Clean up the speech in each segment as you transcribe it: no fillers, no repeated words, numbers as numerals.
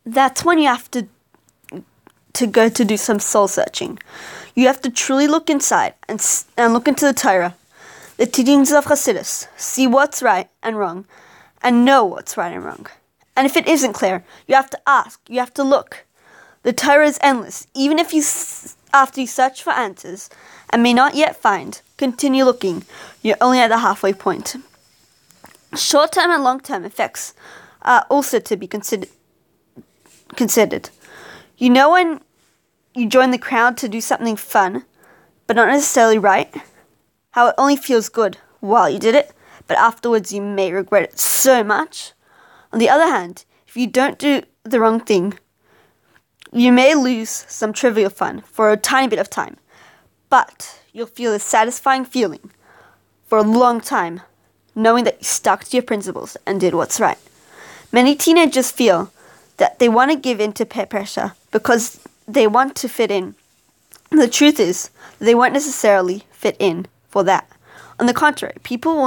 that's when you have to go to do some soul searching. You have to truly look inside and look into the Torah, the teachings of Hasidus, see what's right and wrong, and know what's right and wrong. And if it isn't clear, you have to ask, you have to look. The Torah is endless. Even if after you search for answers and may not yet find, continue looking. You're only at the halfway point. Short-term and long-term effects are also to be considered. You know when you join the crowd to do something fun, but not necessarily right? How it only feels good while you did it, but afterwards you may regret it so much? On the other hand, if you don't do the wrong thing, you may lose some trivial fun for a tiny bit of time, but you'll feel a satisfying feeling for a long time, knowing that you stuck to your principles and did what's right. Many teenagers feel that they want to give in to peer pressure because they want to fit in. The truth is, they won't necessarily fit in for that. On the contrary, people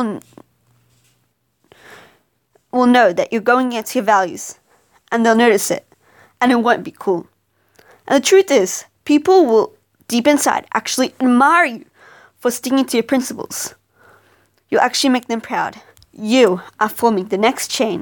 will know that you're going against your values, and they'll notice it, and it won't be cool. And the truth is, people will, deep inside, actually admire you for sticking to your principles. You'll actually make them proud. You are forming the next chain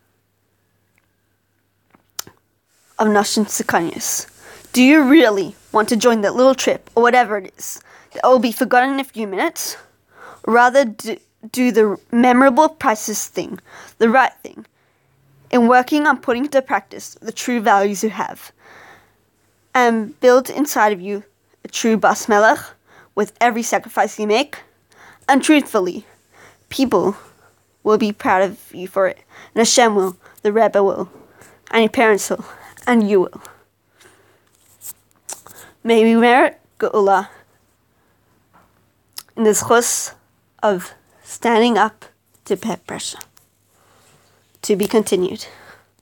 of Noshin Sukanyos. Do you really want to join that little trip, or whatever it is, that will be forgotten in a few minutes? Or rather, do the memorable, priceless thing, the right thing, in working on putting into practice the true values you have, and build inside of you a true Bas Melech with every sacrifice you make? And truthfully, people will be proud of you for it. And Hashem will, the Rebbe will, and your parents will, and you will. May we merit Geula in the zchus of standing up to peer pressure. To be continued.